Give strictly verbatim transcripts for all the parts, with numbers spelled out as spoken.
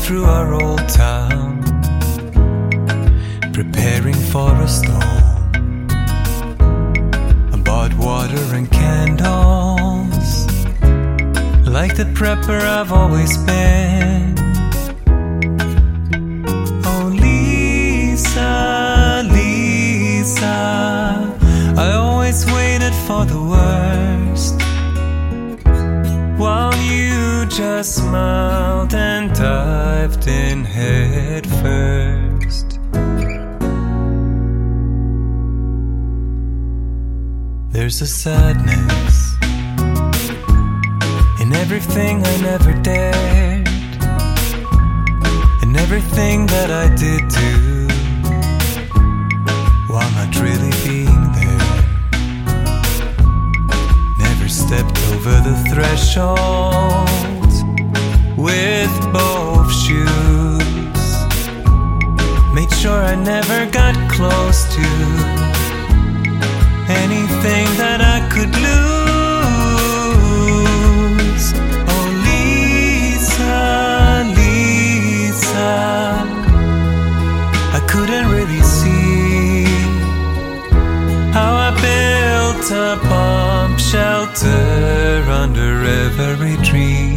through our old town, preparing for a storm. I bought water and candles, like the prepper I've always been. Oh, Lisa, Lisa, I always waited for the worst, while you just smiled and dived in head first. There's a sadness in everything I never dared, and everything that I did do, while not really being there. Never stepped over the threshold with both shoes. Made sure I never got close to anything that I could lose. Oh, Lisa, Lisa, I couldn't really see how I built a bomb shelter under every tree.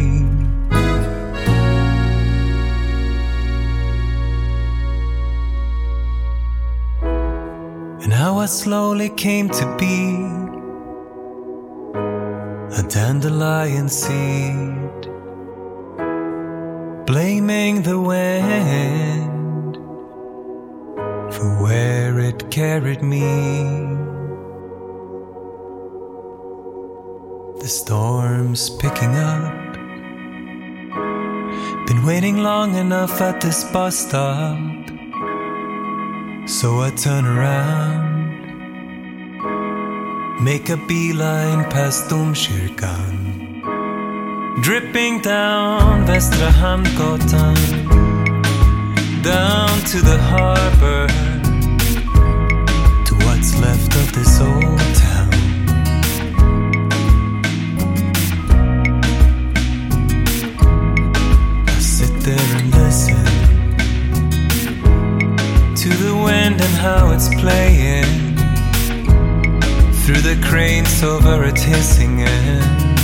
And how I slowly came to be a dandelion seed, blaming the wind for where it carried me. The storm's picking up. Been waiting long enough at this bus stop, so I turn around, make a beeline past Domkyrkan, dripping down Västra Hamngatan, down to the harbor, to what's left of this old town. I sit there and listen to the wind and how it's playing through the cranes over it hissing in.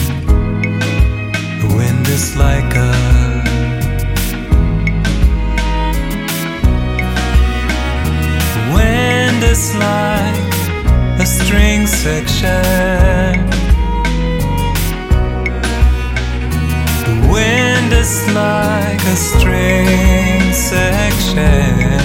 The wind is like a the wind is like a string section. The wind is like a string section.